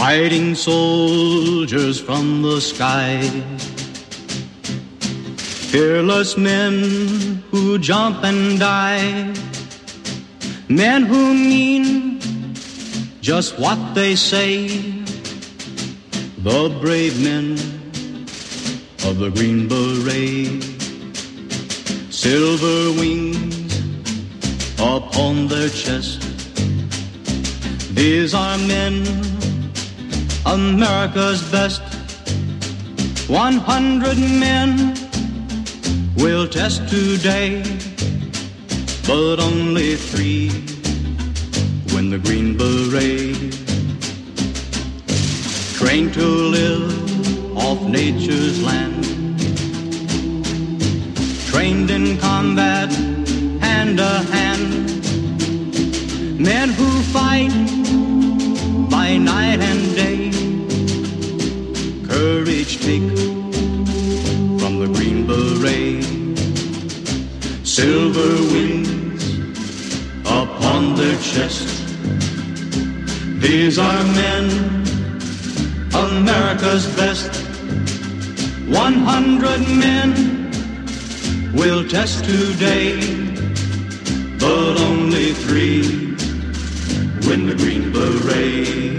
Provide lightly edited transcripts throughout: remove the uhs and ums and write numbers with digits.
fighting soldiers from the sky, fearless men who jump and die, men who mean just what they say, the brave men of the Green Beret, silver wings upon their chest. These are men, America's best. 100 men will test today, but only 3 win the Green Beret. Trained to live off nature's land, trained in combat hand to hand, men who fight by night and day, courage take from the Green Beret, silver wings upon their chest. These are men, America's best. 100 men will test today, but only 3 win the Green Beret.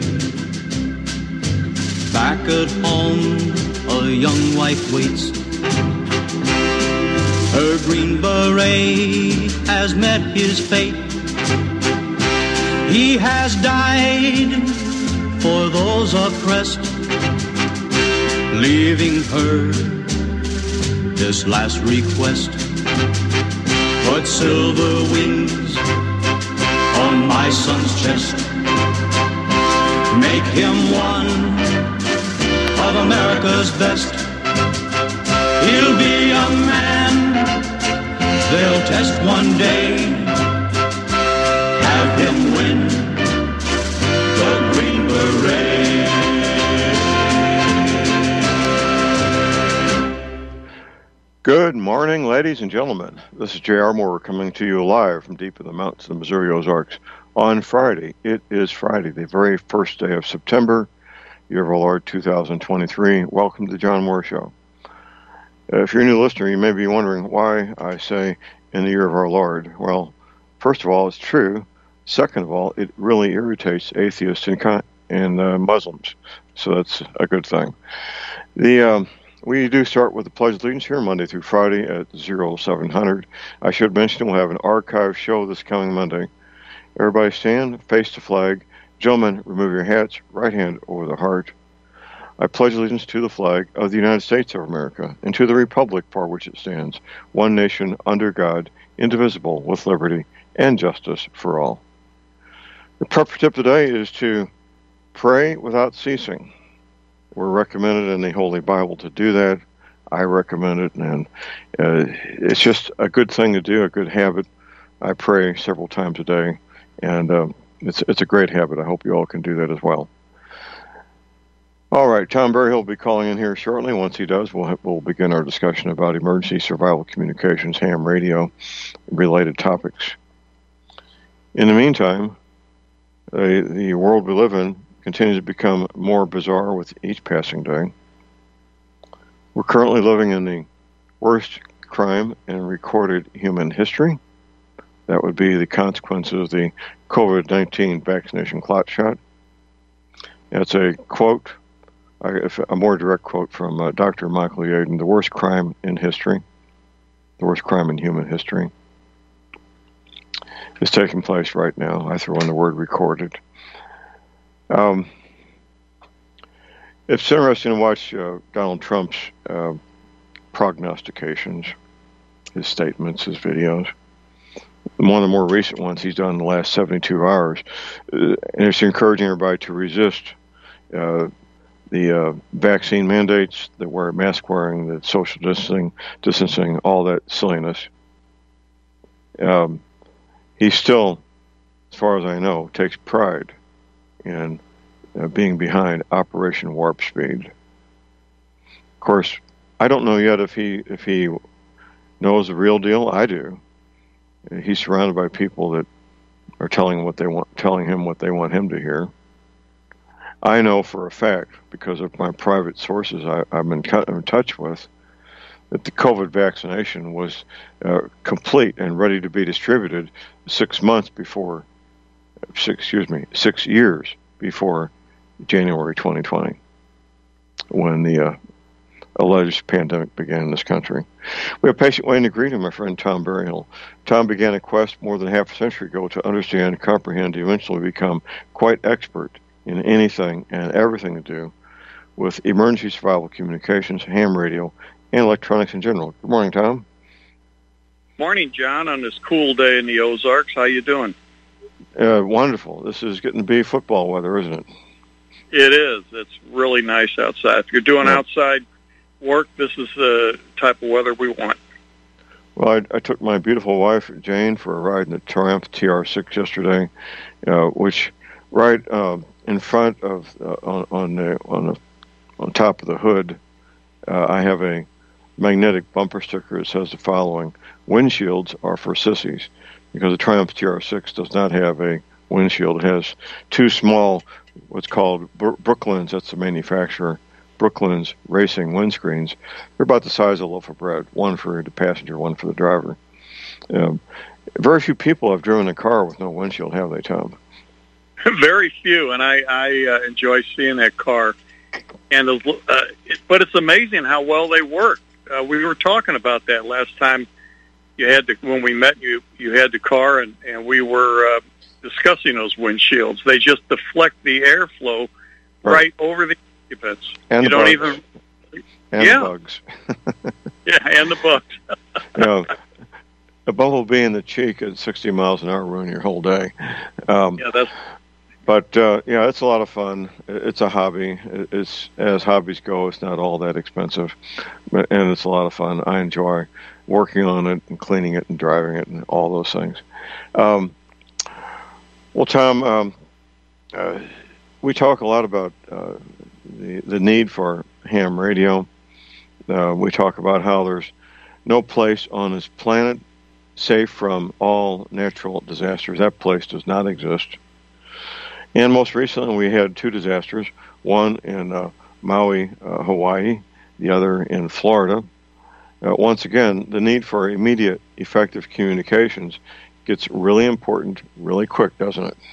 Back at home, a young wife waits. Her Green Beret has met his fate. He has died for those oppressed, leaving her this last request. Put silver wings on my son's chest. Make him one of America's best. He'll be a man they'll test one day. Have him win the Green Beret. Good morning, ladies and gentlemen. This is J.R. Moore coming to you live from deep in the mountains of the Missouri Ozarks on Friday. It is Friday, the very first day of September, year of our Lord 2023. Welcome to the John Moore Show. If you're a new listener, you may be wondering why I say in the year of our Lord. Well, first of all, it's true. Second of all, it really irritates atheists and Muslims, so that's a good thing. We do start with the Pledge of Allegiance here Monday through Friday at 0700. I should mention we'll have an archive show this coming Monday. Everybody stand, face the flag. Gentlemen, remove your hats, right hand over the heart. I pledge allegiance to the flag of the United States of America and to the republic for which it stands, one nation under God, indivisible, with liberty and justice for all. The prep tip today is to pray without ceasing. We're recommended in the Holy Bible to do that. I recommend it, and it's just a good thing to do, a good habit. I pray several times a day, and it's a great habit. I hope you all can do that as well. All right, Tom Berryhill will be calling in here shortly. Once he does, we'll begin our discussion about emergency survival communications, ham radio, related topics. In the meantime, the world we live in continues to become more bizarre with each passing day. We're currently living in the worst crime in recorded human history. That would be the consequences of the COVID-19 vaccination clot shot. That's a quote, a more direct quote from Dr. Michael Yaden, the worst crime in history, the worst crime in human history, is taking place right now. I throw in the word recorded. It's interesting to watch Donald Trump's prognostications, his statements, his videos. One of the more recent ones he's done in the last 72 hours. And it's encouraging everybody to resist the vaccine mandates, the mask wearing, the social distancing, all that silliness. He still, as far as I know, takes pride in being behind Operation Warp Speed. Of course, I don't know yet if he knows the real deal. I do. He's surrounded by people that are telling him what they want him to hear. I know for a fact, because of my private sources I'm in touch with, that the COVID vaccination was complete and ready to be distributed 6 years before January 2020, when the alleged pandemic began in this country. We have patient waiting to greet him, my friend Tom Berryhill. Tom began a quest more than half a century ago to understand, comprehend, eventually become quite expert in anything and everything to do with emergency survival communications, ham radio, and electronics in general. Good morning, Tom. Morning, John, on this cool day in the Ozarks. How you doing? Wonderful. This is getting to be football weather, isn't it? It is. It's really nice outside. If you're doing outside work, this is the type of weather we want. Well, I took my beautiful wife, Jane, for a ride in the Triumph TR6 yesterday, which right in front of, on top of the hood, I have a magnetic bumper sticker that says the following: windshields are for sissies, because the Triumph TR6 does not have a windshield. It has two small, what's called Brooklyn's, that's the manufacturer, Brooklyn's racing windscreens. They're about the size of a loaf of bread, one for the passenger, one for the driver. Very few people have driven a car with no windshield, have they, Tom? Very few, and I enjoy seeing that car. And but it's amazing how well they work. We were talking about that last time when we met you. You had the car, and we were discussing those windshields. They just deflect the airflow right over the occupants. And you the don't bugs. even and the bugs. Yeah, and the bugs. A bumblebee in the cheek at 60 miles an hour ruin your whole day. But it's a lot of fun. It's a hobby. It's, as hobbies go, it's not all that expensive, and it's a lot of fun. I enjoy working on it and cleaning it and driving it and all those things. Well, Tom, we talk a lot about the need for ham radio. We talk about how there's no place on this planet safe from all natural disasters. That place does not exist. And most recently, we had two disasters, one in Maui, Hawaii, the other in Florida. Once again, the need for immediate, effective communications gets really important really quick, doesn't it?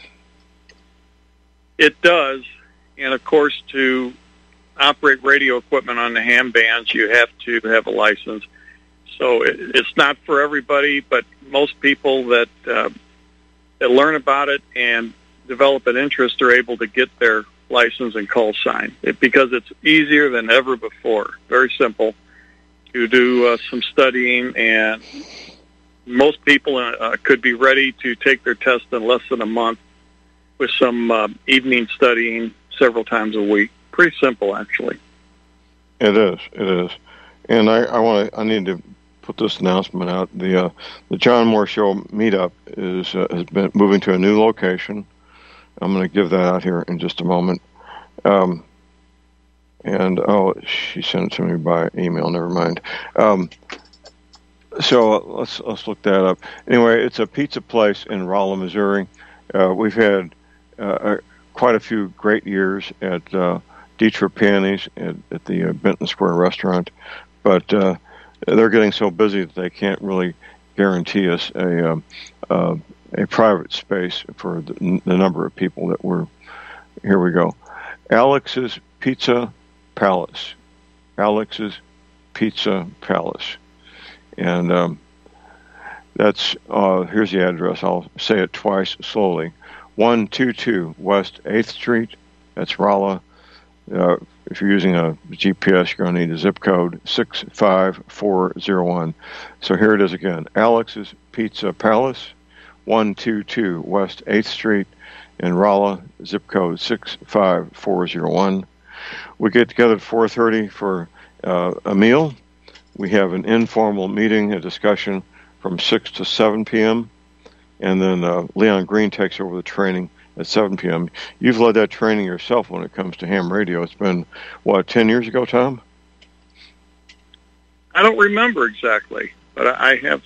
It does. And, of course, to operate radio equipment on the ham bands, you have to have a license. So it's not for everybody, but most people that learn about it and develop an interest are able to get their license and call sign because it's easier than ever before. Very simple. You do some studying, and most people could be ready to take their test in less than a month with some evening studying several times a week. Pretty simple, actually. It is. And I need to put this announcement out. The John Moore Show meetup has been moving to a new location. I'm going to give that out here in just a moment. She sent it to me by email. Never mind. So let's look that up. Anyway, it's a pizza place in Rolla, Missouri. We've had quite a few great years at Dietrich Panny's at the Benton Square restaurant, but they're getting so busy that they can't really guarantee us a private space for the number of people that we're. Here we go. Alex's Pizza Palace. Alex's Pizza Palace. And that's, here's the address. I'll say it twice slowly. 122 West 8th Street. That's Rolla. If you're using a GPS, you're going to need a zip code 65401. So here it is again. Alex's Pizza Palace. 122 West 8th Street in Rolla, zip code 65401. We get together at 4:30 for a meal. We have an informal meeting, a discussion from 6 to 7 p.m., and then Leon Green takes over the training at 7 p.m. You've led that training yourself when it comes to ham radio. It's been, 10 years ago, Tom? I don't remember exactly, but I have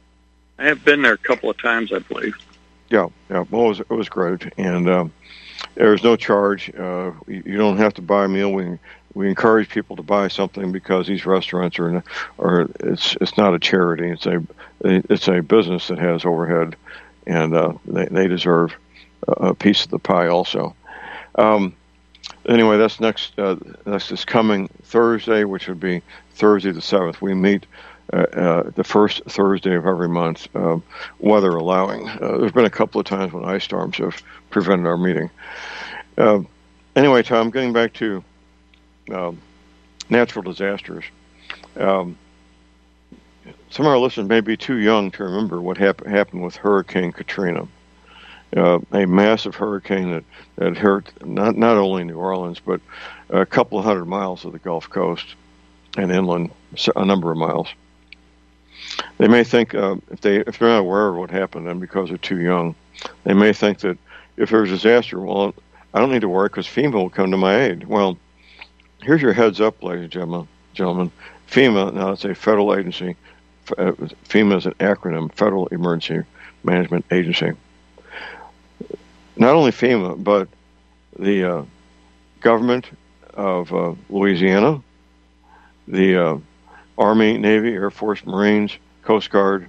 been there a couple of times, I believe. Yeah. Well, it was great, and There's no charge. You don't have to buy a meal. We encourage people to buy something because these restaurants are it's not a charity. It's a business that has overhead, and they deserve a piece of the pie also. Anyway, that's next. That's this coming Thursday, which would be Thursday the 7th. We meet the first Thursday of every month, weather allowing. There's been a couple of times when ice storms have prevented our meeting. Anyway, Tom, getting back to natural disasters. Some of our listeners may be too young to remember what happened with Hurricane Katrina. A massive hurricane that hurt not only New Orleans, but a couple of 100 miles of the Gulf Coast and inland, a number of miles. They may think, if they're not aware of what happened, and because they're too young, they may think that if there's a disaster, well, I don't need to worry because FEMA will come to my aid. Well, here's your heads up, ladies and gentlemen. FEMA, now it's a federal agency. FEMA is an acronym, Federal Emergency Management Agency. Not only FEMA, but the government of Louisiana, the Army, Navy, Air Force, Marines, Coast Guard,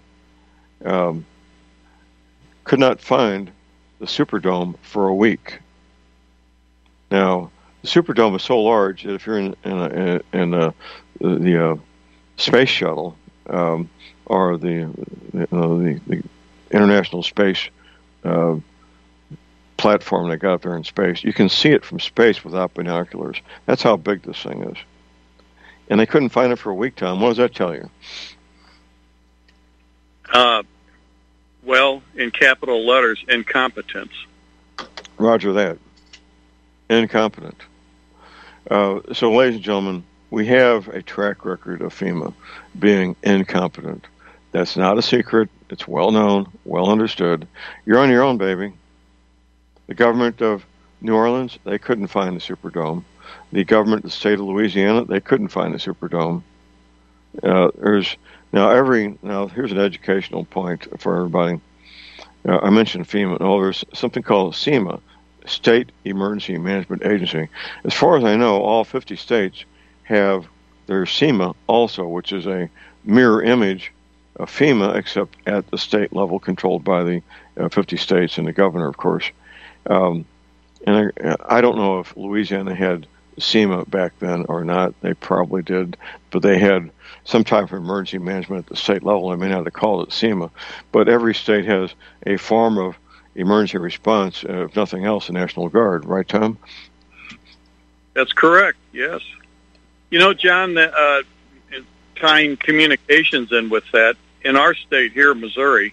could not find the Superdome for a week. Now, the Superdome is so large that if you're in the space shuttle or the International Space platform that got up there in space, you can see it from space without binoculars. That's how big this thing is. And they couldn't find it for a week, Tom. What does that tell you? Well, in capital letters, incompetence. Roger that. Incompetent. So, ladies and gentlemen, we have a track record of FEMA being incompetent. That's not a secret. It's well known, well understood. You're on your own, baby. The government of New Orleans, they couldn't find the Superdome. The government of the state of Louisiana, they couldn't find the Superdome. Here's an educational point for everybody. I mentioned FEMA. No, there's something called SEMA, State Emergency Management Agency. As far as I know, all 50 states have their SEMA also, which is a mirror image of FEMA, except at the state level, controlled by the 50 states and the governor, of course. And I don't know if Louisiana had SEMA back then or not. They probably did, but they had some type of emergency management at the state level. I may not have called it SEMA, but every state has a form of emergency response, if nothing else, the National Guard. Right, Tom? That's correct, yes. You know, John, tying communications in with that, in our state here, Missouri,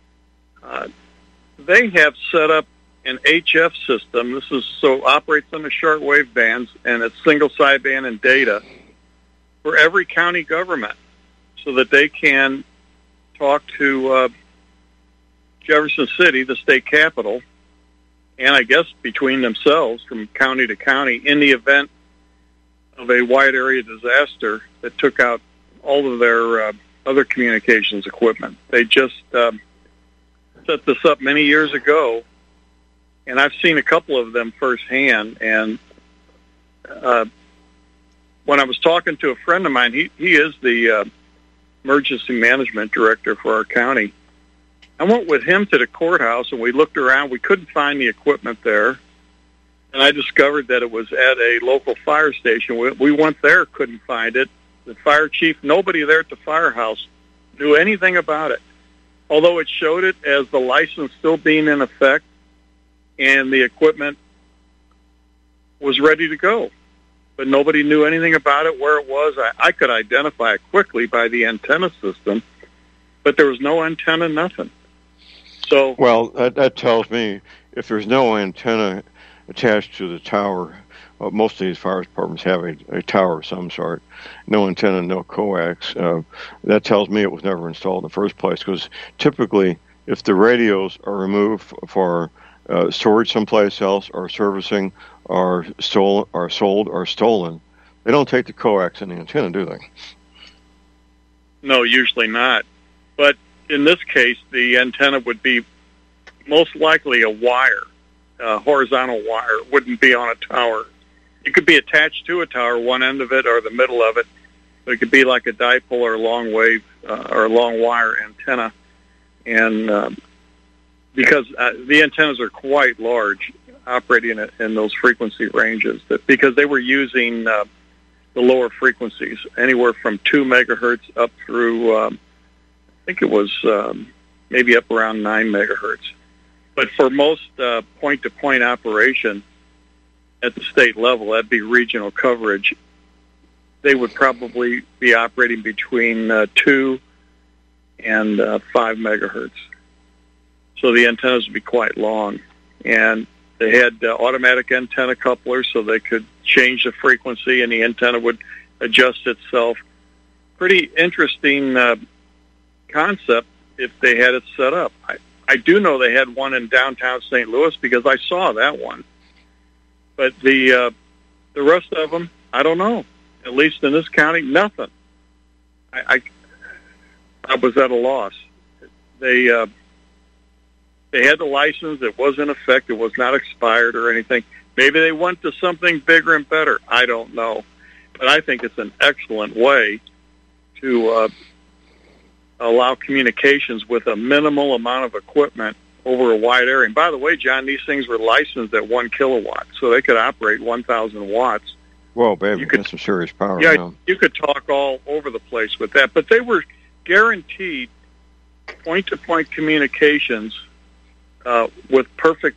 they have set up an HF system. This is operates on the shortwave bands, and it's single sideband and data for every county government, so that they can talk to Jefferson City, the state capital, and I guess between themselves from county to county in the event of a wide area disaster that took out all of their other communications equipment. They just set this up many years ago, and I've seen a couple of them firsthand. And when I was talking to a friend of mine, he is the emergency management director for our county. I went with him to the courthouse, and we looked around. We couldn't find the equipment there, and I discovered that it was at a local fire station. We went there, couldn't find it. The fire chief, nobody there at the firehouse knew anything about it, although it showed it as the license still being in effect, and the equipment was ready to go. But nobody knew anything about it, where it was. I could identify it quickly by the antenna system, but there was no antenna, nothing. So, well, that tells me if there's no antenna attached to the tower, most of these fire departments have a tower of some sort, no antenna, no coax. That tells me it was never installed in the first place, because typically if the radios are removed for storage someplace else or servicing or sold or stolen, they don't take the coax and the antenna, do they? No, usually not. But in this case, the antenna would be most likely a wire, horizontal wire. It wouldn't be on a tower. It could be attached to a tower, one end of it or the middle of it. But it could be like a dipole or a long wave or a long wire antenna. And because the antennas are quite large, operating in those frequency ranges, because they were using the lower frequencies, anywhere from 2 megahertz up through, I think it was maybe up around 9 megahertz. But for most point-to-point operation at the state level, that'd be regional coverage, they would probably be operating between 2 and 5 megahertz. So the antennas would be quite long. And they had automatic antenna couplers, so they could change the frequency and the antenna would adjust itself. Pretty interesting concept if they had it set up. I do know they had one in downtown St. Louis because I saw that one. But the rest of them, I don't know. At least in this county, nothing. I was at a loss. They had the license. It was in effect. It was not expired or anything. Maybe they went to something bigger and better. I don't know. But I think it's an excellent way to allow communications with a minimal amount of equipment over a wide area. And by the way, John, these things were licensed at 1 kilowatt, so they could operate 1,000 watts. Whoa, baby, that's some serious power. Yeah, now. You could talk all over the place with that. But they were guaranteed point-to-point communications with perfect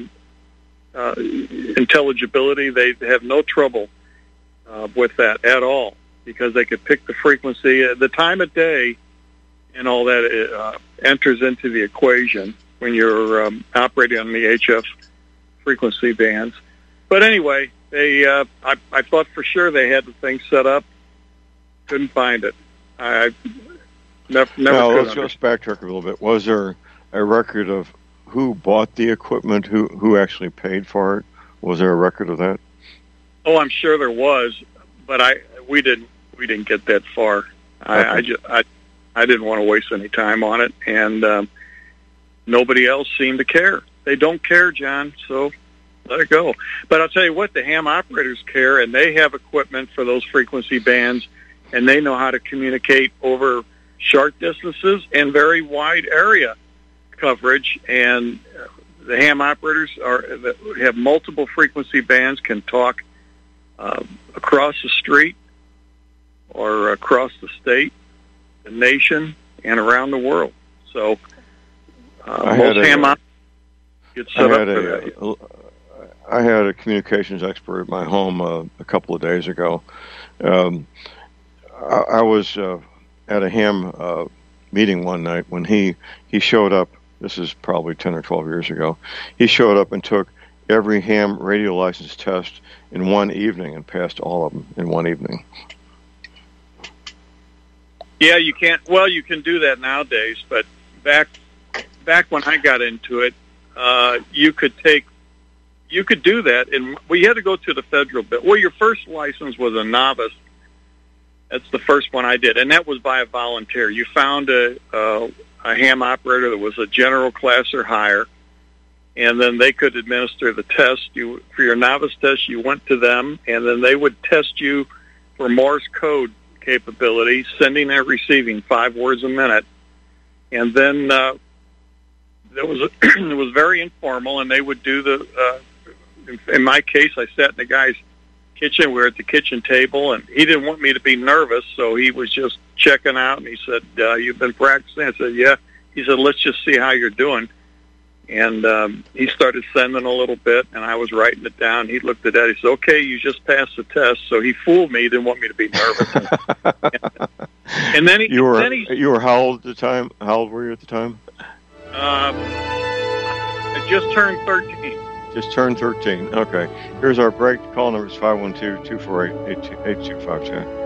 intelligibility. They have no trouble with that at all because they could pick the frequency. The time of day and all that enters into the equation when you're operating on the HF frequency bands. But anyway, I thought for sure they had the thing set up. Couldn't find it. I never now, could. Let's just backtrack a little bit. Was there a record of who bought the equipment, who actually paid for it? Was there a record of that? Oh, I'm sure there was, but we didn't get that far. Okay. I didn't want to waste any time on it, and nobody else seemed to care. They don't care, John, so let it go. But I'll tell you what, the ham operators care, and they have equipment for those frequency bands, and they know how to communicate over short distances and very wide area coverage. And the ham operators have multiple frequency bands, can talk across the street or across the state, the nation, and around the world. So most ham operators get set up for that. I had a communications expert at my home a couple of days ago. I was at a ham meeting one night when he showed up. This is probably 10 or 12 years ago. He showed up and took every ham radio license test in one evening and passed all of them in one evening. Yeah, you can't. Well, you can do that nowadays, but back when I got into it, you could do that, and we had to go to the federal bit. Well, your first license was a novice. That's the first one I did, and that was by a volunteer. You found a ham operator that was a general class or higher, and then they could administer the test. For your novice test, you went to them, and then they would test you for Morse code capability, sending and receiving 5 words a minute. And then it was very informal, and they would do the. In my case, I sat in the guy's kitchen. We were at the kitchen table, and he didn't want me to be nervous, so he was just checking out. And he said, "You've been practicing?" I said, "Yeah." He said, "Let's just see how you're doing." And he started sending a little bit, and I was writing it down. He looked at that. He said, "Okay, you just passed the test." So he fooled me. He didn't want me to be nervous. and then you were how old at the time? How old were you at the time? I just turned 13. Just turned 13. Okay. Here's our break. Call number is 512-248-8252.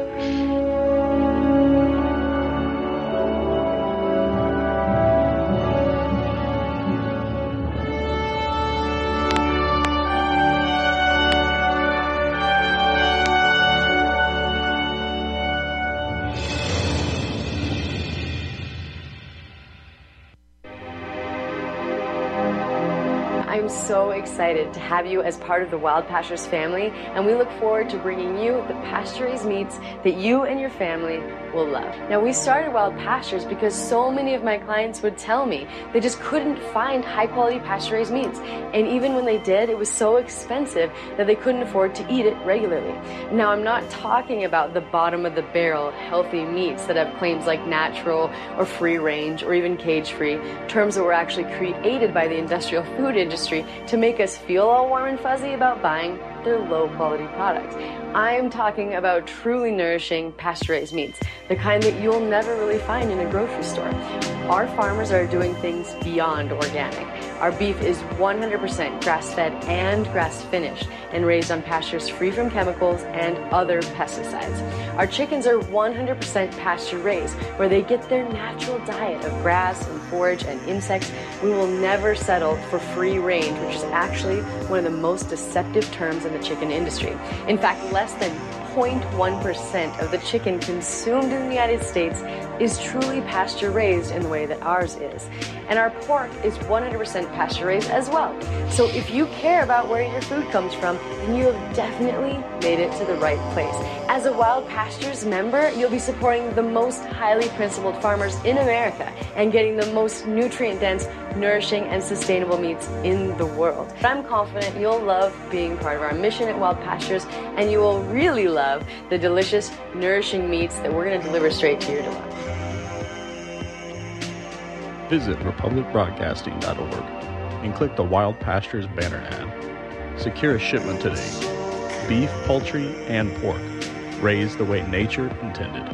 I'm so excited to have you as part of the Wild Pastures family, and we look forward to bringing you the pasture-raised meats that you and your family will love. Now, we started Wild Pastures because so many of my clients would tell me they just couldn't find high-quality pasture-raised meats, and even when they did, it was so expensive that they couldn't afford to eat it regularly. Now, I'm not talking about the bottom-of-the-barrel healthy meats that have claims like natural or free-range or even cage-free, terms that were actually created by the industrial food industry to make us feel all warm and fuzzy about buying their low-quality products. I'm talking about truly nourishing pasture-raised meats, the kind that you'll never really find in a grocery store. Our farmers are doing things beyond organic. Our beef is 100% grass-fed and grass-finished and raised on pastures free from chemicals and other pesticides. Our chickens are 100% pasture-raised, where they get their natural diet of grass and forage and insects. We will never settle for free range, which is actually one of the most deceptive terms in the chicken industry. In fact, less than 0.1% of the chicken consumed in the United States is truly pasture-raised in the way that ours is. And our pork is 100% pasture-raised as well. So if you care about where your food comes from, then you have definitely made it to the right place. As a Wild Pastures member, you'll be supporting the most highly principled farmers in America and getting the most nutrient-dense, nourishing, and sustainable meats in the world. I'm confident you'll love being part of our mission at Wild Pastures, and you will really love the delicious, nourishing meats that we're going to deliver straight to your door. Visit republicbroadcasting.org and click the Wild Pastures banner ad. Secure a shipment today. Beef, poultry, and pork, raised the way nature intended.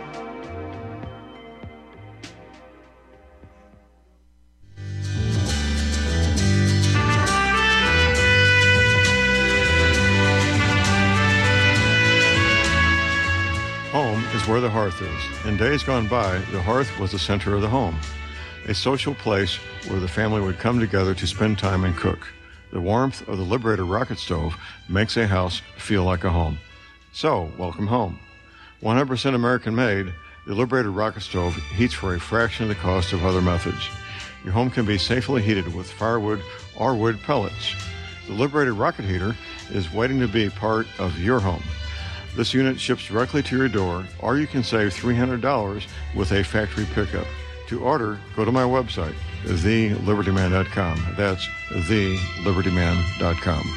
Home is where the hearth is. In days gone by, the hearth was the center of the home, a social place where the family would come together to spend time and cook. The warmth of the Liberator rocket stove makes a house feel like a home. So, welcome home. 100% American-made, the Liberator rocket stove heats for a fraction of the cost of other methods. Your home can be safely heated with firewood or wood pellets. The Liberator rocket heater is waiting to be part of your home. This unit ships directly to your door, or you can save $300 with a factory pickup. To order, go to my website, thelibertyman.com. That's thelibertyman.com.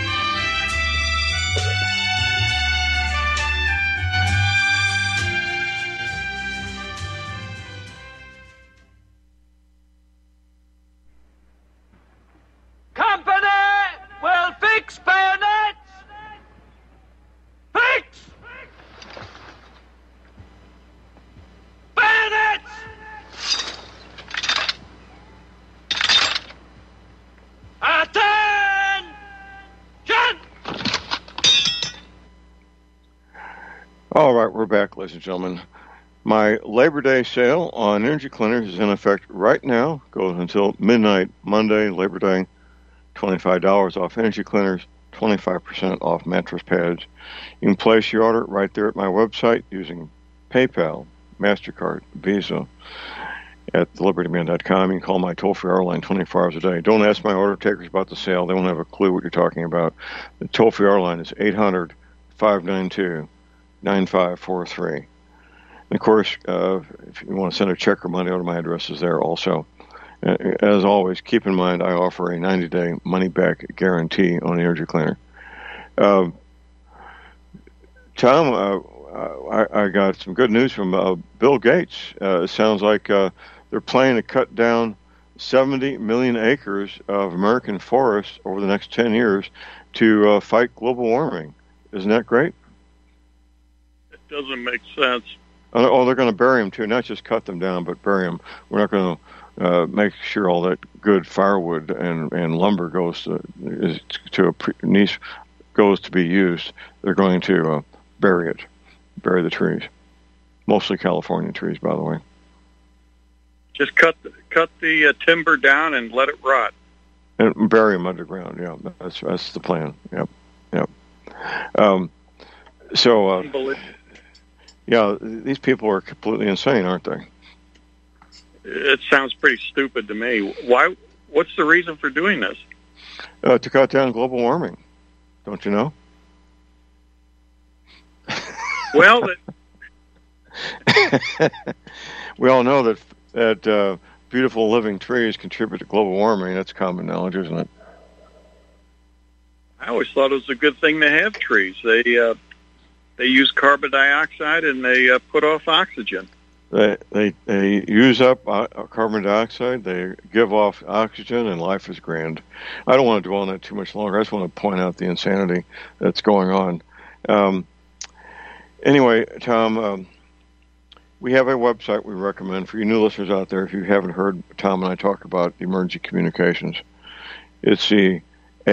Company will fix bayonets! Fix! Bayonets! Attention! All right, we're back, ladies and gentlemen. My Labor Day sale on energy cleaners is in effect right now. Goes until midnight Monday, Labor Day. $25 off energy cleaners, 25% off mattress pads. You can place your order right there at my website using PayPal, MasterCard, Visa at thelibertyman.com. You can call my toll-free hour line 24 hours a day. Don't ask my order takers about the sale. They won't have a clue what you're talking about. The toll-free hour line is 800-592-9543. And of course, if you want to send a check or money order, my address is there also. As always, keep in mind I offer a 90-day money-back guarantee on the energy cleaner. Tom, I got some good news from Bill Gates. It sounds like they're planning to cut down 70 million acres of American forests over the next 10 years to fight global warming. Isn't that great? It doesn't make sense. Oh, they're going to bury them too, not just cut them down, but bury them. We're not going to make sure all that good firewood and lumber goes to be used. They're going to bury the trees, mostly California trees, by the way. Just cut the timber down and let it rot. And bury them underground. Yeah, that's the plan. Yep. Yeah, these people are completely insane, aren't they? It sounds pretty stupid to me. Why? What's the reason for doing this? To cut down global warming. Don't you know? Well, we all know that beautiful living trees contribute to global warming. That's common knowledge, isn't it? I always thought it was a good thing to have trees. They use carbon dioxide and they put off oxygen. They use up carbon dioxide, they give off oxygen, and life is grand. I don't want to dwell on that too much longer. I just want to point out the insanity that's going on. Anyway, Tom, we have a website we recommend for you new listeners out there if you haven't heard Tom and I talk about emergency communications. It's the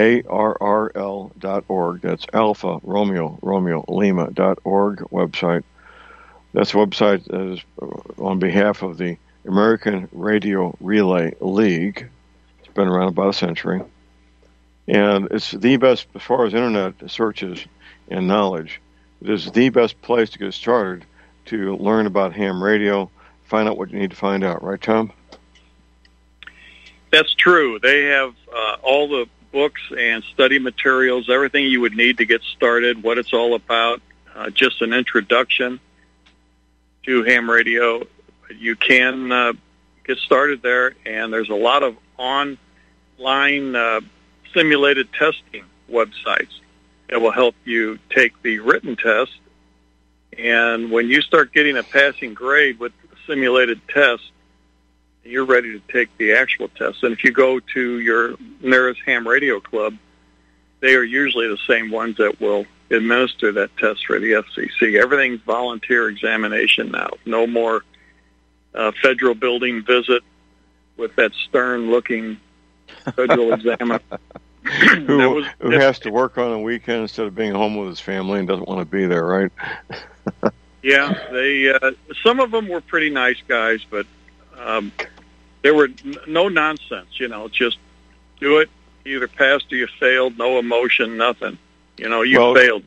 ARRL.org. That's Alpha Romeo Lima.org website. That's a website that is on behalf of the American Radio Relay League. It's been around about a century. And it's the best, as far as internet searches and knowledge, it is the best place to get started to learn about ham radio, find out what you need to find out. Right, Tom? That's true. They have all the books and study materials, everything you would need to get started, what it's all about, just an introduction to ham radio. You can get started there, and there's a lot of online simulated testing websites that will help you take the written test. And when you start getting a passing grade with the simulated test, you're ready to take the actual test. And if you go to your nearest ham radio club, they are usually the same ones that will administer that test for the FCC. Everything's volunteer examination now. No more federal building visit with that stern-looking federal examiner. who has to work on a weekend instead of being home with his family and doesn't want to be there, right? Yeah, they some of them were pretty nice guys, but there were no nonsense, just do it, you either passed or you failed, no emotion, nothing. You failed.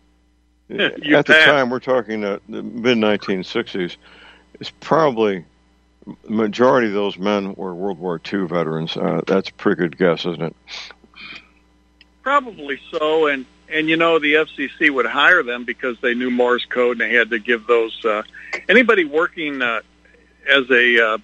You at the time, we're talking the mid-1960s, it's probably the majority of those men were World War II veterans. That's a pretty good guess, isn't it? Probably so, and the FCC would hire them because they knew Morse code, and they had to give those anybody working as a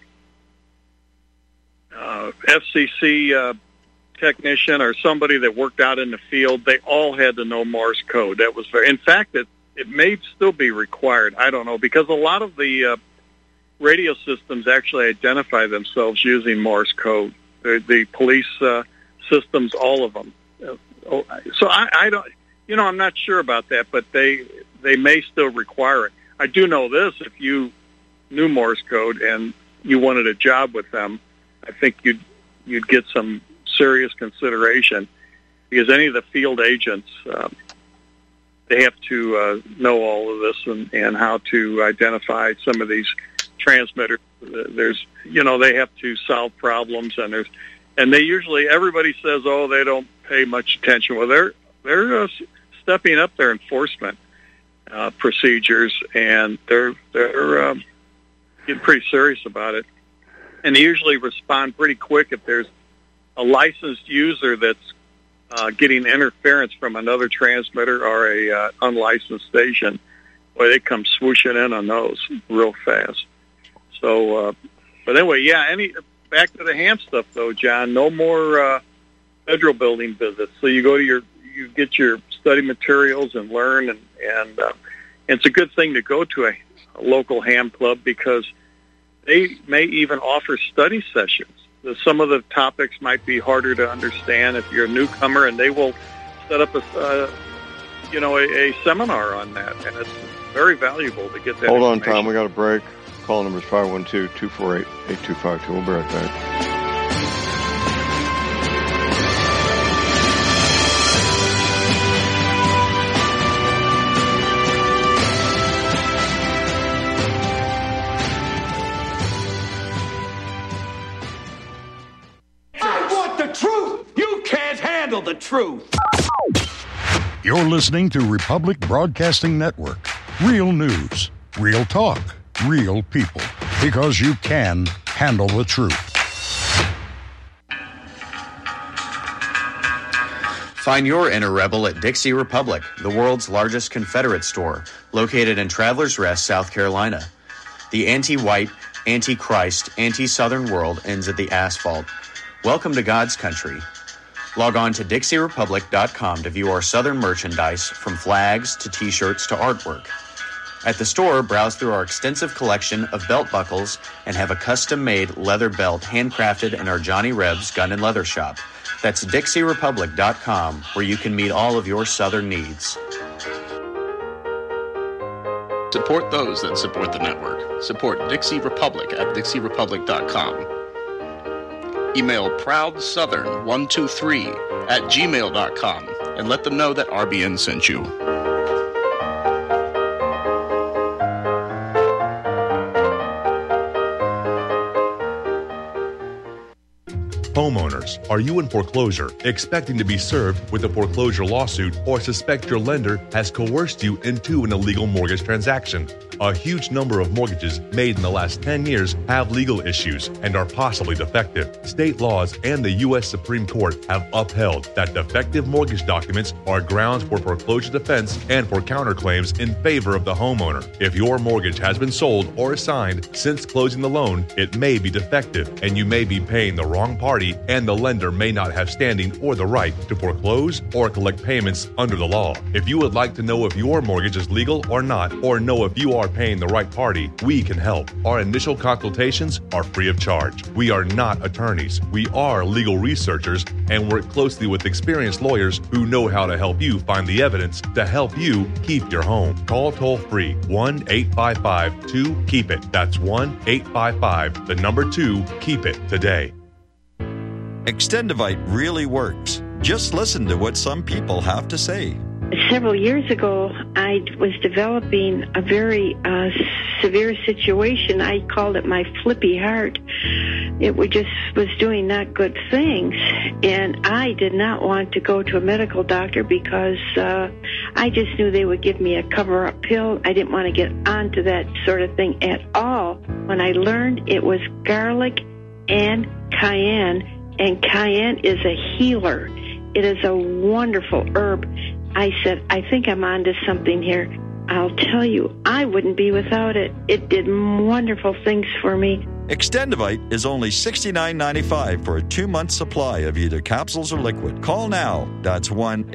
FCC technician or somebody that worked out in the field, they all had to know Morse code. That was in fact, it may still be required. I don't know, because a lot of the radio systems actually identify themselves using Morse code. The police systems, all of them. So I don't, I'm not sure about that, but they may still require it. I do know this: if you knew Morse code and you wanted a job with them, I think you'd get some serious consideration, because any of the field agents, they have to know all of this and how to identify some of these transmitters. There's, they have to solve problems, and they usually, everybody says, they don't pay much attention. Well, they're stepping up their enforcement procedures, and they're getting pretty serious about it. And they usually respond pretty quick if there's a licensed user that's getting interference from another transmitter or a unlicensed station. Boy, they come swooshing in on those real fast. So, but anyway, back to the ham stuff though, John. No more federal building visits. So you go to you get your study materials and learn, and it's a good thing to go to a local ham club, because they may even offer study sessions. Some of the topics might be harder to understand if you're a newcomer, and they will set up a seminar on that, and it's very valuable to get that. Hold on, Tom. We got a break. Call number is 512-248-8252. We'll be right back. The truth. You're listening to Republic Broadcasting Network. Real news, real talk, real people. Because you can handle the truth. Find your inner rebel at Dixie Republic, the world's largest Confederate store, located in Travelers Rest, South Carolina. The anti-white, anti-Christ, anti-Southern world ends at the asphalt. Welcome to God's country. Log on to DixieRepublic.com to view our Southern merchandise, from flags to T-shirts to artwork. At the store, browse through our extensive collection of belt buckles and have a custom-made leather belt handcrafted in our Johnny Rebs Gun and Leather Shop. That's DixieRepublic.com, where you can meet all of your Southern needs. Support those that support the network. Support Dixie Republic at DixieRepublic.com. Email ProudSouthern123@gmail.com and let them know that RBN sent you. Homeowners, are you in foreclosure, expecting to be served with a foreclosure lawsuit, or suspect your lender has coerced you into an illegal mortgage transaction? A huge number of mortgages made in the last 10 years have legal issues and are possibly defective. State laws and the U.S. Supreme Court have upheld that defective mortgage documents are grounds for foreclosure defense and for counterclaims in favor of the homeowner. If your mortgage has been sold or assigned since closing the loan, it may be defective and you may be paying the wrong party, and the lender may not have standing or the right to foreclose or collect payments under the law. If you would like to know if your mortgage is legal or not, or know if you are paying the right party, we can help. Our initial consultations are free of charge. We are not attorneys. We are legal researchers and work closely with experienced lawyers who know how to help you find the evidence to help you keep your home. Call toll-free 1-855-2-KEEP-IT. That's 1-855-2-KEEP-IT today. Extendivite really works. Just listen to what some people have to say. Several years ago, I was developing a very severe situation. I called it my flippy heart. It was doing not good things, and I did not want to go to a medical doctor because I just knew they would give me a cover-up pill. I didn't want to get onto that sort of thing at all. When I learned it was garlic and cayenne, and cayenne is a healer. It is a wonderful herb. I said, I think I'm onto something here. I'll tell you, I wouldn't be without it. It did wonderful things for me. Extendivite is only $69.95 for a 2-month supply of either capsules or liquid. Call now. That's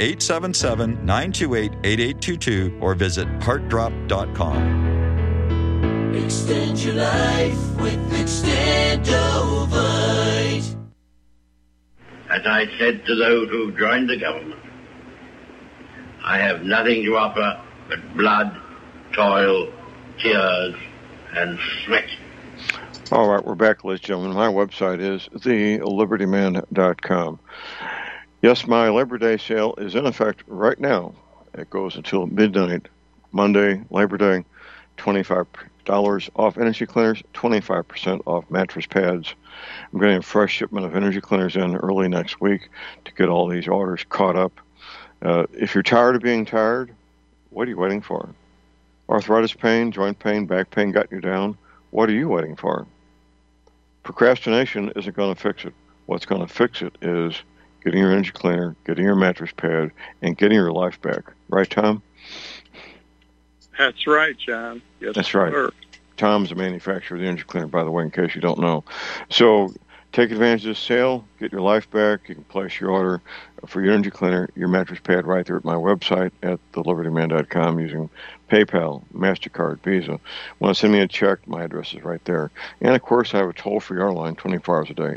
1-877-928-8822 or visit heartdrop.com. Extend your life with Extendovite. As I said to those who joined the government, I have nothing to offer but blood, toil, tears, and sweat. All right, we're back, ladies and gentlemen. My website is thelibertyman.com. Yes, my Labor Day sale is in effect right now. It goes until midnight, Monday, Labor Day, $25 off energy cleaners, 25% off mattress pads. I'm getting a fresh shipment of energy cleaners in early next week to get all these orders caught up. If you're tired of being tired, what are you waiting for? Arthritis pain, joint pain, back pain got you down. What are you waiting for? Procrastination isn't going to fix it. What's going to fix it is getting your energy cleaner, getting your mattress pad, and getting your life back. Right, Tom? That's right, John. Yes, that's right. Sir. Tom's the manufacturer of the energy cleaner, by the way, in case you don't know. So take advantage of this sale, get your life back. You can place your order for your energy cleaner, your mattress pad right there at my website at thelibertyman.com using PayPal, MasterCard, Visa. Want to send me a check, my address is right there. And, of course, I have a toll-free R line 24 hours a day,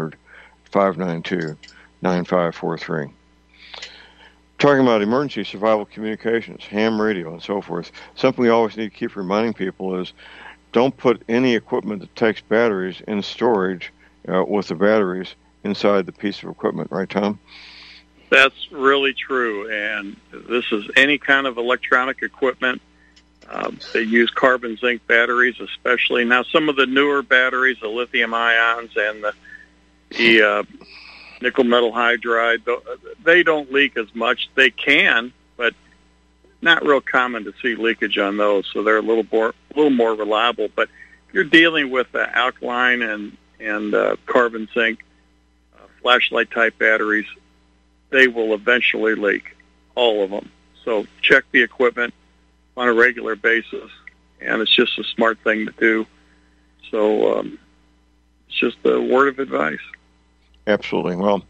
800-592-9543. Talking about emergency survival communications, ham radio, and so forth, something we always need to keep reminding people is don't put any equipment that takes batteries in storage with the batteries inside the piece of equipment. Right, Tom? That's really true, and this is any kind of electronic equipment. They use carbon zinc batteries, especially. Now, some of the newer batteries, the lithium ions and the nickel metal hydride, they don't leak as much. They can, but not real common to see leakage on those, so they're a little more reliable. But if you're dealing with alkaline and carbon zinc flashlight type batteries, they will eventually leak, all of them. So check the equipment on a regular basis, and it's just a smart thing to do. So it's just a word of advice. Absolutely. Well,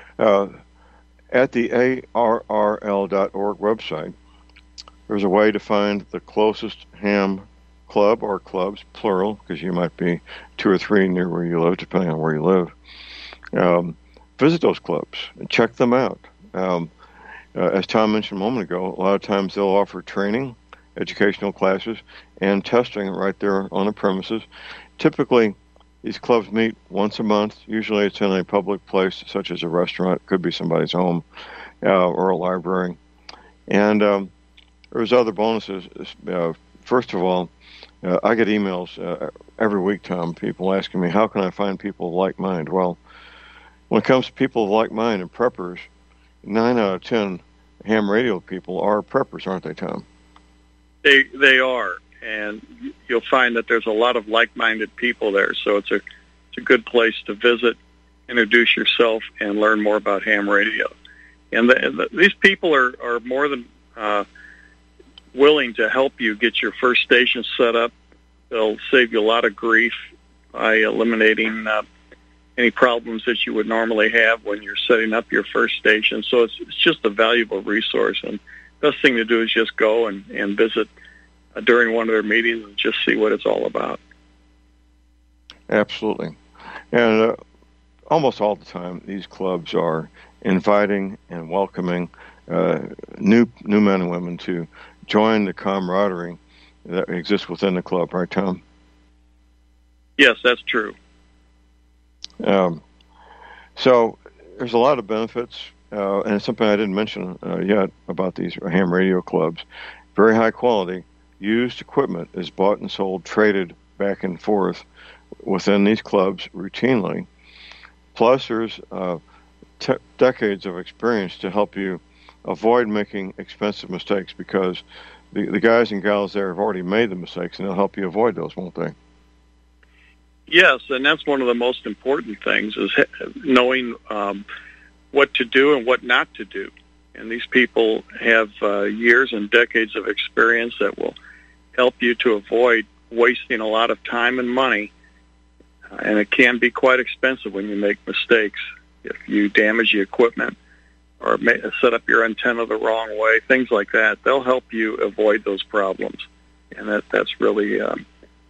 at the ARRL.org website, there's a way to find the closest ham club or clubs, plural, because you might be 2 or 3 near where you live, depending on where you live. Visit those clubs and check them out. As Tom mentioned a moment ago, a lot of times they'll offer training, educational classes, and testing right there on the premises. Typically, these clubs meet once a month. Usually it's in a public place, such as a restaurant. It could be somebody's home or a library. And there's other bonuses. First of all, I get emails every week, Tom, people asking me, how can I find people of like mind? Well, when it comes to people of like mind and preppers, 9 out of 10 ham radio people are preppers, aren't they, Tom? They are, and you'll find that there's a lot of like-minded people there, so it's a good place to visit, introduce yourself, and learn more about ham radio. And these people are more than willing to help you get your first station set up. They'll save you a lot of grief by eliminating any problems that you would normally have when you're setting up your first station. So it's just a valuable resource, and the best thing to do is just go and visit during one of their meetings and just see what it's all about. Absolutely. And almost all the time, these clubs are inviting and welcoming new men and women to join the camaraderie that exists within the club, right, Tom? Yes, that's true. So there's a lot of benefits, and it's something I didn't mention yet about these ham radio clubs. Very high quality. Used equipment is bought and sold, traded back and forth within these clubs routinely. Plus, there's decades of experience to help you avoid making expensive mistakes, because the guys and gals there have already made the mistakes, and they'll help you avoid those, won't they? Yes, and that's one of the most important things, is knowing what to do and what not to do. And these people have years and decades of experience that will help you to avoid wasting a lot of time and money. And it can be quite expensive when you make mistakes. If you damage the equipment or set up your antenna the wrong way, things like that, they'll help you avoid those problems. And that's really a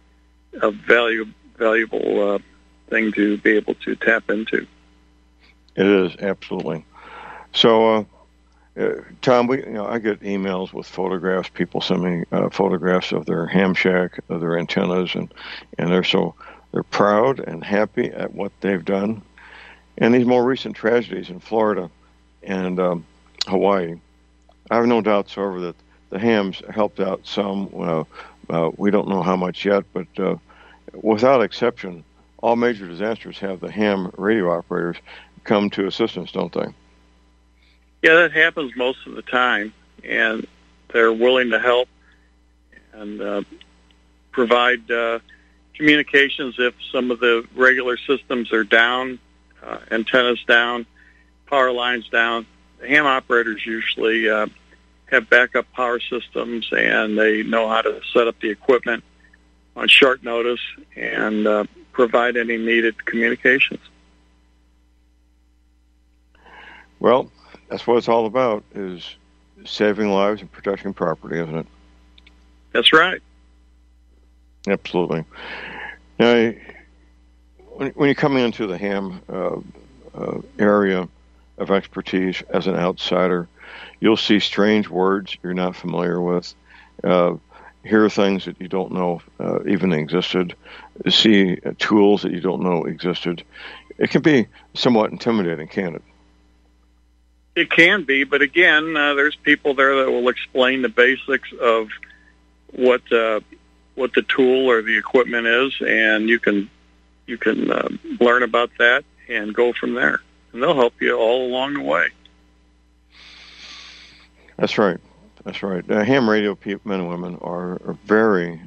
valuable thing to be able to tap into. It is, absolutely. So, Tom, I get emails with photographs. People send me photographs of their ham shack, of their antennas, and they're proud and happy at what they've done. And these more recent tragedies in Florida and Hawaii, I have no doubts, however, that the hams helped out some. We don't know how much yet, but without exception, all major disasters have the ham radio operators come to assistance, don't they? Yeah, that happens most of the time, and they're willing to help and provide communications if some of the regular systems are down, antennas down, power lines down. The ham operators usually have backup power systems, and they know how to set up the equipment on short notice and provide any needed communications. Well, that's what it's all about, is saving lives and protecting property, isn't it? That's right. Absolutely. Now, when you're coming into the ham area of expertise as an outsider, you'll see strange words you're not familiar with, hear things that you don't know even existed, see tools that you don't know existed. It can be somewhat intimidating, can't it? It can be, but again, there's people there that will explain the basics of what the tool or the equipment is, and you can learn about that and go from there. And they'll help you all along the way. That's right. That's right. Ham radio men and women are very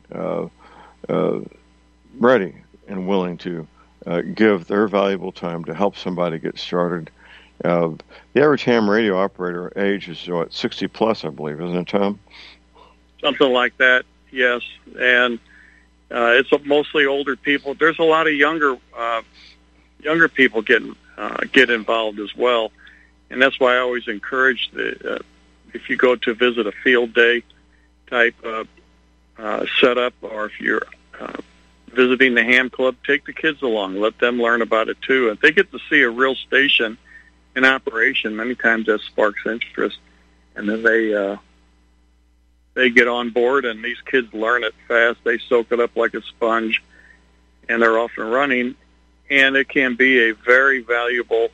ready and willing to give their valuable time to help somebody get started The average ham radio operator age is 60 plus, I believe, isn't it, Tom? Something like that, yes. And it's mostly older people. There's a lot of younger people get involved as well, and that's why I always encourage if you go to visit a field day type setup, or if you're visiting the ham club, take the kids along, let them learn about it too, and they get to see a real station in operation. Many times that sparks interest, and then they get on board, and these kids learn it fast. They soak it up like a sponge, and they're off and running. And it can be a very valuable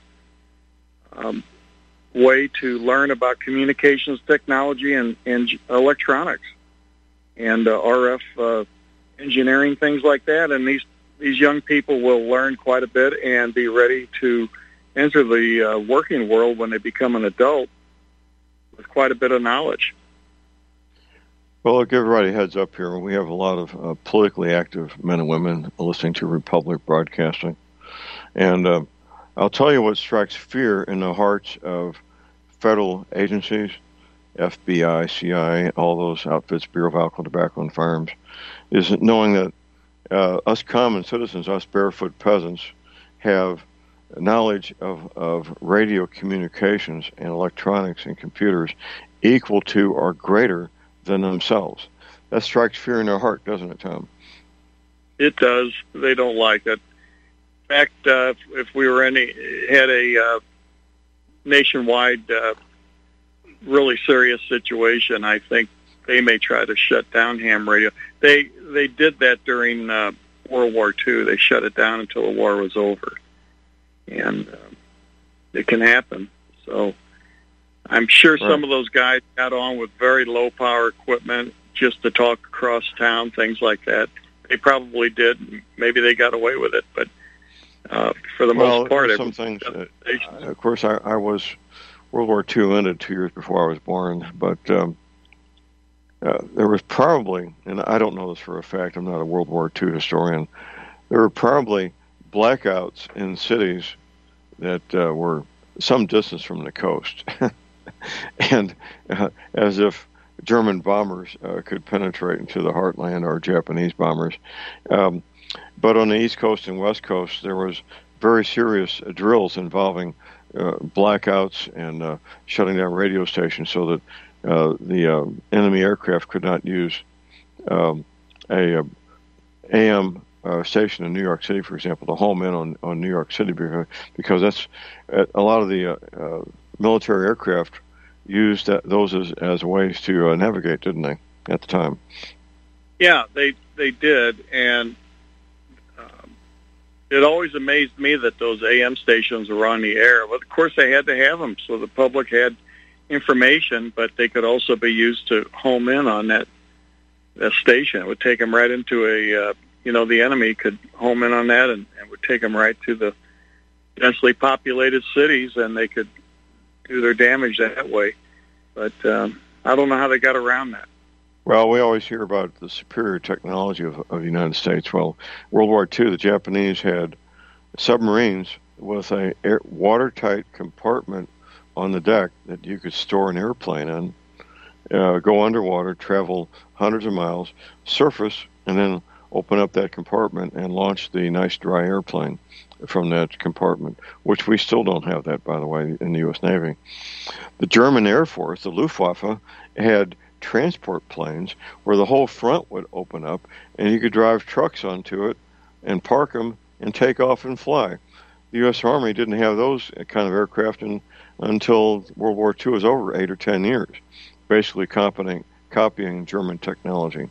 way to learn about communications technology and electronics and RF engineering, things like that. And these young people will learn quite a bit and be ready to enter the working world when they become an adult with quite a bit of knowledge. Well, I'll give everybody a heads up here. We have a lot of politically active men and women listening to Republic Broadcasting. And I'll tell you what strikes fear in the hearts of federal agencies, FBI, CIA, all those outfits, Bureau of Alcohol, Tobacco, and Firearms, is knowing that us common citizens, us barefoot peasants, have knowledge of radio communications and electronics and computers equal to or greater than themselves. That strikes fear in their heart, doesn't it, Tom? It does. They don't like it. In fact, if we were had a nationwide really serious situation, I think they may try to shut down ham radio. They did that during World War II. They shut it down until the war was over. And it can happen. So I'm sure some of those guys got on with very low-power equipment just to talk across town, things like that. They probably did. Maybe they got away with it, but for the most part, some things. Of course, I was World War II ended 2 years before I was born, but there was probably, and I don't know this for a fact, I'm not a World War II historian, there were probably blackouts in cities that were some distance from the coast, and as if German bombers could penetrate into the heartland, or Japanese bombers. But on the East Coast and West Coast, there was very serious drills involving blackouts and shutting down radio stations so that the enemy aircraft could not use a AM station in New York City, for example, to home in on New York City, because that's a lot of the military aircraft used those as ways to navigate, didn't they, at the time? Yeah, they did, and it always amazed me that those AM stations were on the air. Well, of course, they had to have them so the public had information, but they could also be used to home in on that station. It would take them right into the enemy could home in on that and would take them right to the densely populated cities, and they could do their damage that way. But I don't know how they got around that. Well, we always hear about the superior technology of the United States. Well, World War II, the Japanese had submarines with a watertight compartment on the deck that you could store an airplane in, go underwater, travel hundreds of miles, surface, and then open up that compartment and launch the nice dry airplane from that compartment, which we still don't have that, by the way, in the U.S. Navy. The German Air Force, the Luftwaffe, had transport planes where the whole front would open up and you could drive trucks onto it and park them and take off and fly. The U.S. Army didn't have those kind of aircraft until World War II was over, 8 or 10 years, basically copying German technology.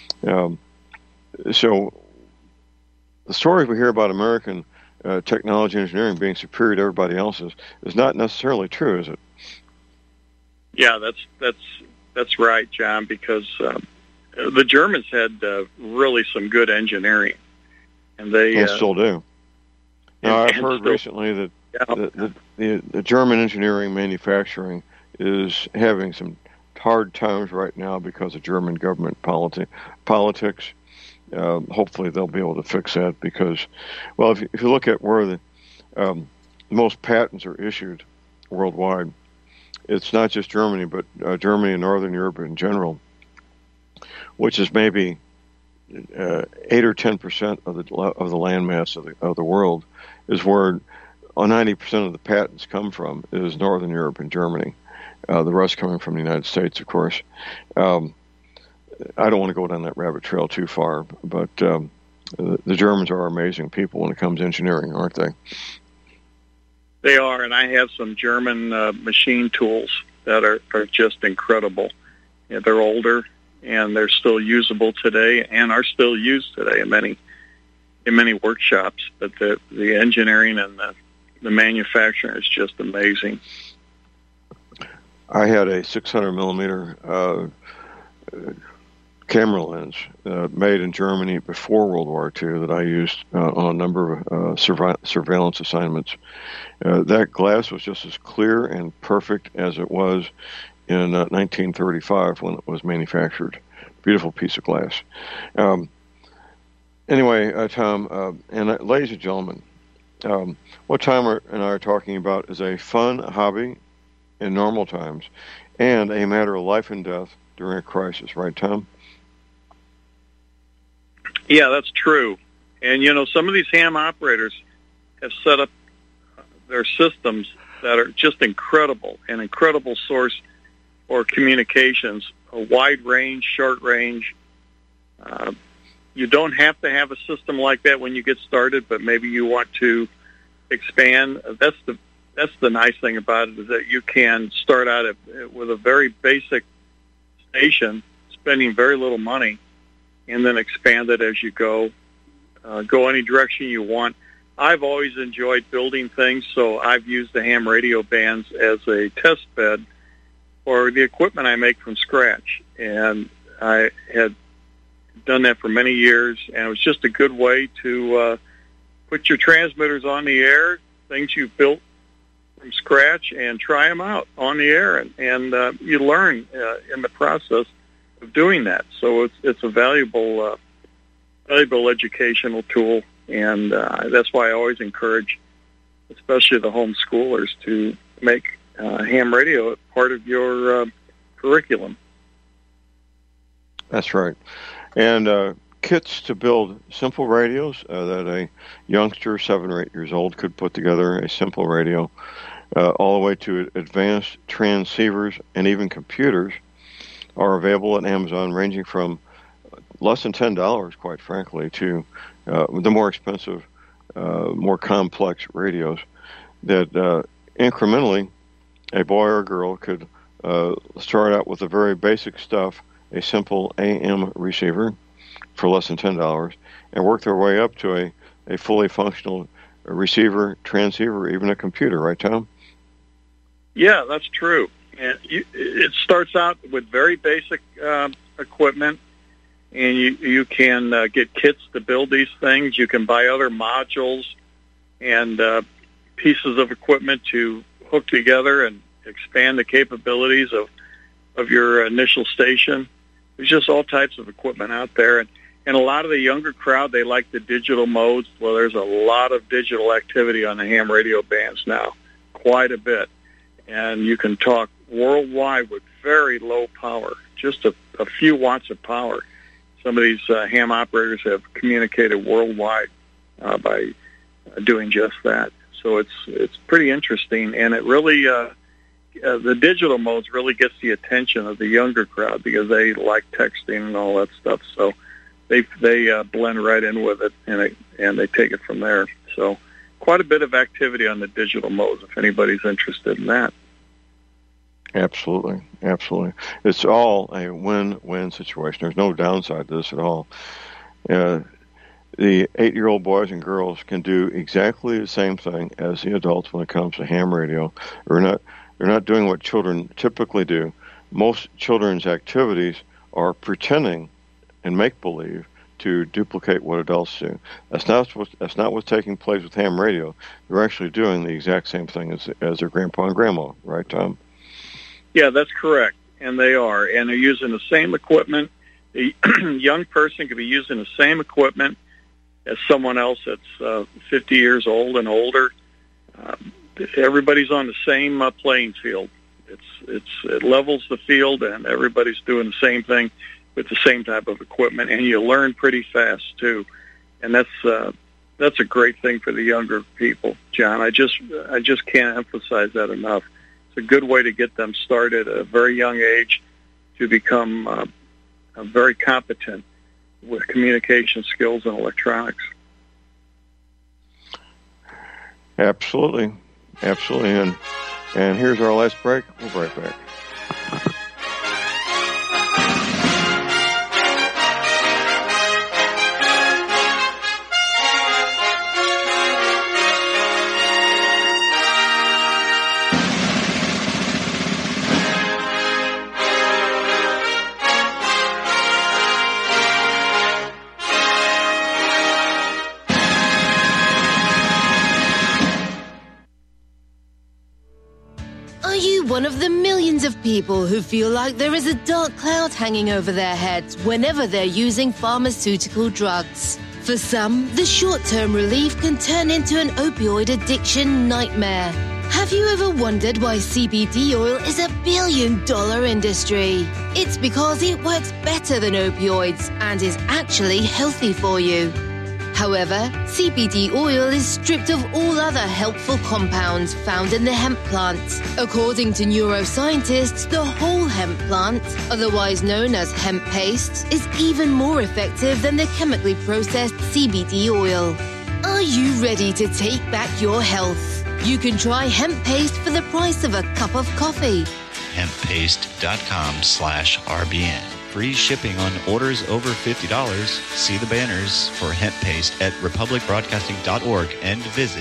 So the stories we hear about American technology and engineering being superior to everybody else's is not necessarily true, is it? Yeah, that's right, John, because the Germans had really some good engineering, and they still do. Now, I've heard recently that the German engineering manufacturing is having some hard times right now because of German government politics. Hopefully they'll be able to fix that because, well, if you look at where the most patents are issued worldwide. It's not just Germany, but Germany and Northern Europe in general, which is maybe 8 or 10% of the landmass of the world, is where 90% of the patents come from. Is Northern Europe and Germany. The rest coming from the United States, of course. I don't want to go down that rabbit trail too far, but the Germans are amazing people when it comes to engineering, aren't they? They are, and I have some German machine tools that are just incredible. Yeah, they're older, and they're still usable today, and are still used today in many workshops. But the engineering and the manufacturing is just amazing. I had a 600 millimeter camera lens made in Germany before World War II that I used on a number of surveillance assignments. That glass was just as clear and perfect as it was in 1935 when it was manufactured. Beautiful piece of glass. Anyway, Tom, and ladies and gentlemen, what Tom and I are talking about is a fun hobby in normal times and a matter of life and death during a crisis, right, Tom? Yeah, that's true. And, some of these ham operators have set up their systems that are just incredible, an incredible source for communications, a wide range, short range. You don't have to have a system like that when you get started, but maybe you want to expand. That's the nice thing about it, is that you can start out with a very basic station, spending very little money, and then expand it as you go any direction you want. I've always enjoyed building things, so I've used the ham radio bands as a test bed for the equipment I make from scratch. And I had done that for many years, and it was just a good way to put your transmitters on the air, things you built from scratch, and try them out on the air. And you learn in the process of doing that. So it's a valuable educational tool, and that's why I always encourage, especially the homeschoolers, to make ham radio part of your curriculum. That's right. And kits to build simple radios that a youngster, 7 or 8 years old, could put together a simple radio, all the way to advanced transceivers and even computers are available at Amazon, ranging from less than $10, quite frankly, to the more expensive, more complex radios that incrementally a boy or a girl could start out with the very basic stuff, a simple AM receiver for less than $10, and work their way up to a fully functional receiver, transceiver, even a computer, right, Tom? Yeah, that's true. And it starts out with very basic equipment, and you can get kits to build these things. You can buy other modules and pieces of equipment to hook together and expand the capabilities of your initial station. There's just all types of equipment out there. And a lot of the younger crowd, they like the digital modes. Well, there's a lot of digital activity on the ham radio bands now, quite a bit. And you can talk worldwide with very low power, just a few watts of power. Some of these ham operators have communicated worldwide by doing just that. So it's pretty interesting, and it really the digital modes really gets the attention of the younger crowd because they like texting and all that stuff. So they blend right in with it, and they take it from there. So quite a bit of activity on the digital modes if anybody's interested in that. Absolutely. It's all a win-win situation. There's no downside to this at all. The 8-year-old boys and girls can do exactly the same thing as the adults when it comes to ham radio. They're not doing what children typically do. Most children's activities are pretending and make-believe to duplicate what adults do. That's not what's taking place with ham radio. They're actually doing the exact same thing as their grandpa and grandma, right, Tom? Yeah, that's correct, and they are. And they're using the same equipment. The young person could be using the same equipment as someone else that's 50 years old and older. everybody's on the same playing field. It levels the field, and everybody's doing the same thing with the same type of equipment, and you learn pretty fast too. And that's a great thing for the younger people, John. I just can't emphasize that enough. It's a good way to get them started at a very young age to become very competent with communication skills and electronics. Absolutely. And here's our last break. We'll be right back. One of the millions of people who feel like there is a dark cloud hanging over their heads whenever they're using pharmaceutical drugs. For some, the short-term relief can turn into an opioid addiction nightmare. Have you ever wondered why CBD oil is a billion-dollar industry? It's because it works better than opioids and is actually healthy for you. However, CBD oil is stripped of all other helpful compounds found in the hemp plant. According to neuroscientists, the whole hemp plant, otherwise known as hemp paste, is even more effective than the chemically processed CBD oil. Are you ready to take back your health? You can try hemp paste for the price of a cup of coffee. Hemppaste.com/RBN. Free shipping on orders over $50. See the banners for hemp paste at republicbroadcasting.org and visit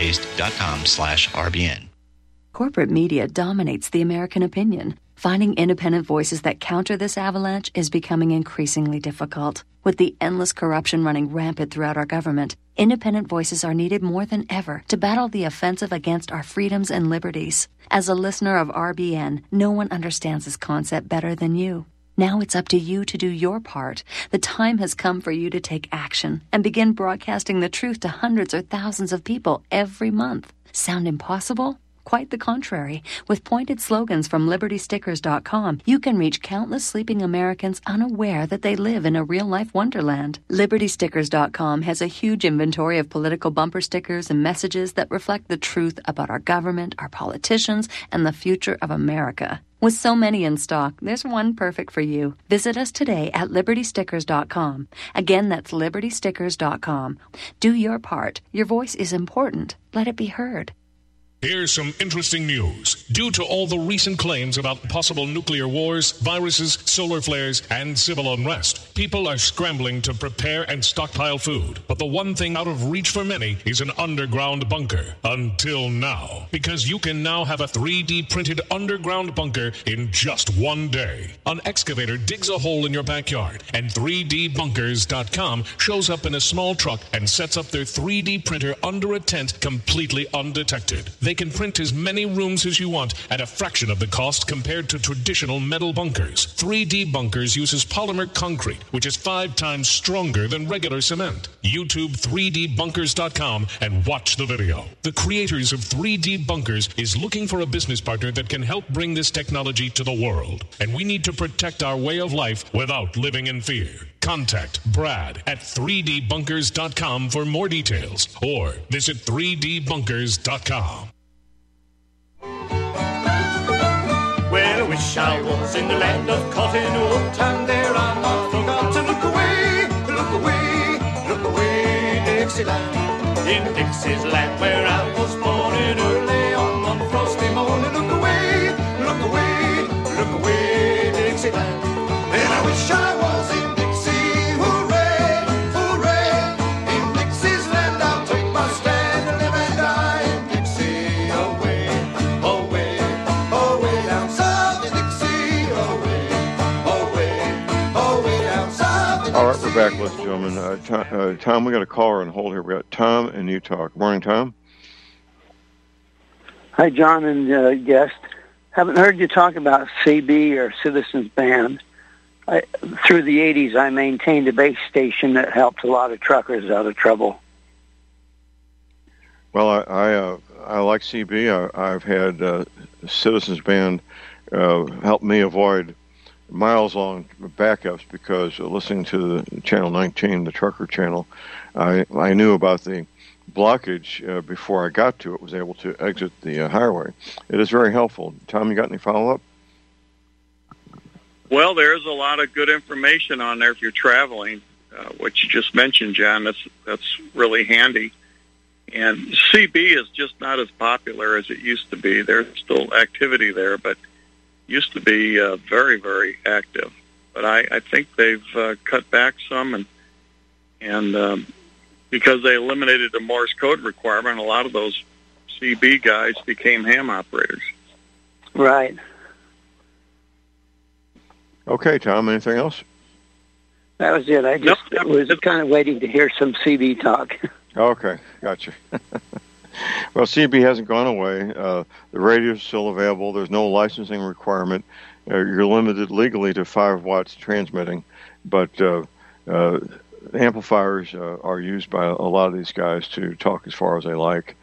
hemppaste.com/RBN. Corporate media dominates the American opinion. Finding independent voices that counter this avalanche is becoming increasingly difficult. With the endless corruption running rampant throughout our government, independent voices are needed more than ever to battle the offensive against our freedoms and liberties. As a listener of RBN, no one understands this concept better than you. Now it's up to you to do your part. The time has come for you to take action and begin broadcasting the truth to hundreds or thousands of people every month. Sound impossible? Quite the contrary. With pointed slogans from LibertyStickers.com, you can reach countless sleeping Americans unaware that they live in a real-life wonderland. LibertyStickers.com has a huge inventory of political bumper stickers and messages that reflect the truth about our government, our politicians, and the future of America. With so many in stock, there's one perfect for you. Visit us today at LibertyStickers.com. Again, that's LibertyStickers.com. Do your part. Your voice is important. Let it be heard. Here's some interesting news. Due to all the recent claims about possible nuclear wars, viruses, solar flares, and civil unrest, people are scrambling to prepare and stockpile food. But the one thing out of reach for many is an underground bunker. Until now. Because you can now have a 3D printed underground bunker in just one day. An excavator digs a hole in your backyard, and 3dbunkers.com shows up in a small truck and sets up their 3D printer under a tent completely undetected. They can print as many rooms as you want at a fraction of the cost compared to traditional metal bunkers. 3D Bunkers uses polymer concrete, which is 5 times stronger than regular cement. YouTube 3dbunkers.com and watch the video. The creators of 3D Bunkers is looking for a business partner that can help bring this technology to the world. And we need to protect our way of life without living in fear. Contact Brad at 3dbunkers.com for more details, or visit 3dbunkers.com. Well, I wish I was in the land of cotton wool, and there I not forgot to look away, Dixieland. In Dixieland where I was born in early on one frosty morning. Look away, Dixieland. And I wish I was in Dixie, hooray, hooray. In Dixie's land I'll take my stand and live and die in Dixie. Away, away, away down south in Dixie. Away, away, away down south in Dixie. All right, we're back, ladies and gentlemen. Tom, we got a caller on hold here. We got Tom in Utah. Good morning, Tom. Hi, John and guest. Haven't heard you talk about CB or Citizens Band. Through the 80s, I maintained a base station that helped a lot of truckers out of trouble. Well, I like CB. I've had Citizens Band help me avoid miles-long backups because listening to the Channel 19, the trucker channel, I knew about the blockage before I got to it, was able to exit the highway. It is very helpful. Tom, you got any follow-up? Well, there's a lot of good information on there if you're traveling. What you just mentioned, John, that's really handy. And CB is just not as popular as it used to be. There's still activity there, but used to be very, very active. But I think they've cut back some, and because they eliminated the Morse code requirement, a lot of those CB guys became ham operators. Right. Okay, Tom, anything else? That was it. I just was kind of waiting to hear some CB talk. Okay, gotcha. Well, CB hasn't gone away. The radio is still available. There's no licensing requirement. You're limited legally to 5 watts transmitting, but amplifiers are used by a lot of these guys to talk as far as they like.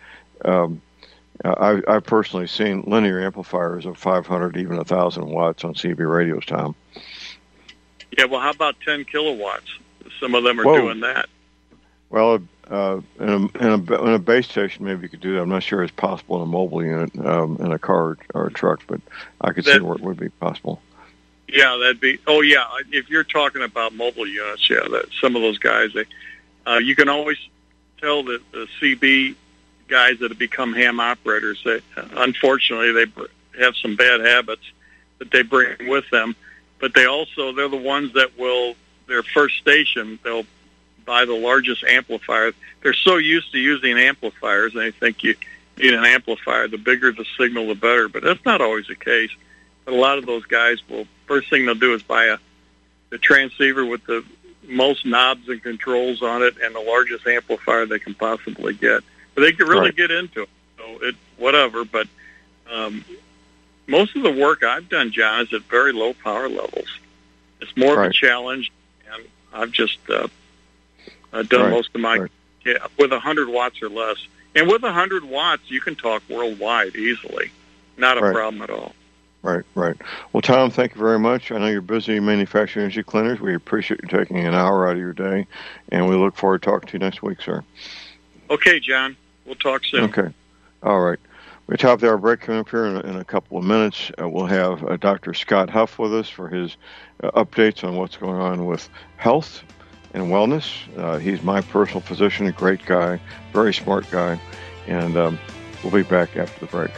I've personally seen linear amplifiers of 500, even 1,000 watts on CB radios, Tom. Yeah, well, how about 10 kilowatts? Some of them are doing that. Well, in a base station, maybe you could do that. I'm not sure it's possible in a mobile unit, in a car or a truck, but I could see where it would be possible. Yeah, that'd be. Oh, yeah. If you're talking about mobile units, yeah, some of those guys, you can always tell that the CB guys that have become ham operators, unfortunately, they have some bad habits that they bring with them. But they're the ones that their first station, they'll buy the largest amplifier. They're so used to using amplifiers, and they think you need an amplifier. The bigger the signal, the better. But that's not always the case. But a lot of those guys first thing they'll do is buy the transceiver with the most knobs and controls on it and the largest amplifier they can possibly get. But they can really get into it. So whatever, but most of the work I've done, John, is at very low power levels. It's more of a challenge, and I've just done most of my with 100 watts or less. And with 100 watts, you can talk worldwide easily. Not a problem at all. Right. Well, Tom, thank you very much. I know you're busy manufacturing energy cleaners. We appreciate you taking an hour out of your day, and we look forward to talking to you next week, sir. Okay, John. We'll talk soon. Okay. All right. We top the hour break coming up here in a couple of minutes. We'll have Dr. Scott Huff with us for his updates on what's going on with health and wellness. He's my personal physician, a great guy, very smart guy, and we'll be back after the break.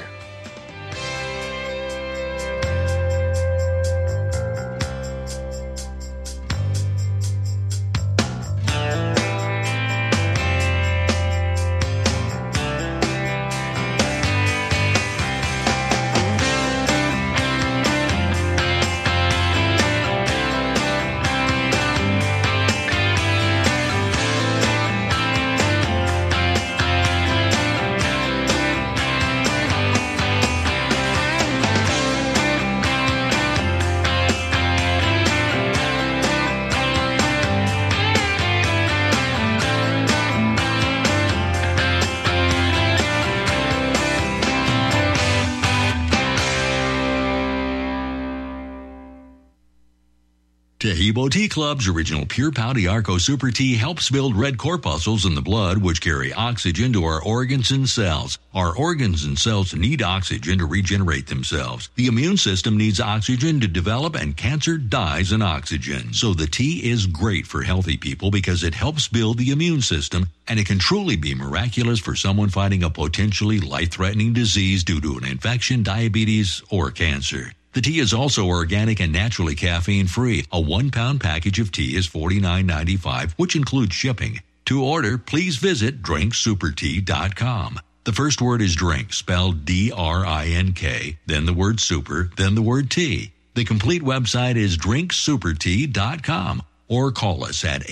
Taheebo Tea Club's original Pure Pau Arco Super Tea helps build red corpuscles in the blood, which carry oxygen to our organs and cells. Our organs and cells need oxygen to regenerate themselves. The immune system needs oxygen to develop, and cancer dies in oxygen. So the tea is great for healthy people because it helps build the immune system, and it can truly be miraculous for someone fighting a potentially life-threatening disease due to an infection, diabetes, or cancer. The tea is also organic and naturally caffeine-free. A 1-pound package of tea is $49.95, which includes shipping. To order, please visit drinksupertea.com. The first word is drink, spelled D-R-I-N-K, then the word super, then the word tea. The complete website is drinksupertea.com. Or call us at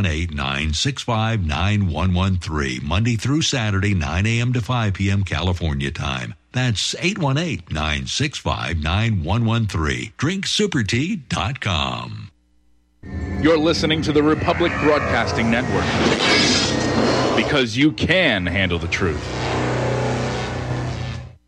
818-965-9113, Monday through Saturday, 9 a.m. to 5 p.m. California time. That's 818-965-9113. DrinkSuperTea.com. You're listening to the Republic Broadcasting Network. Because you can handle the truth.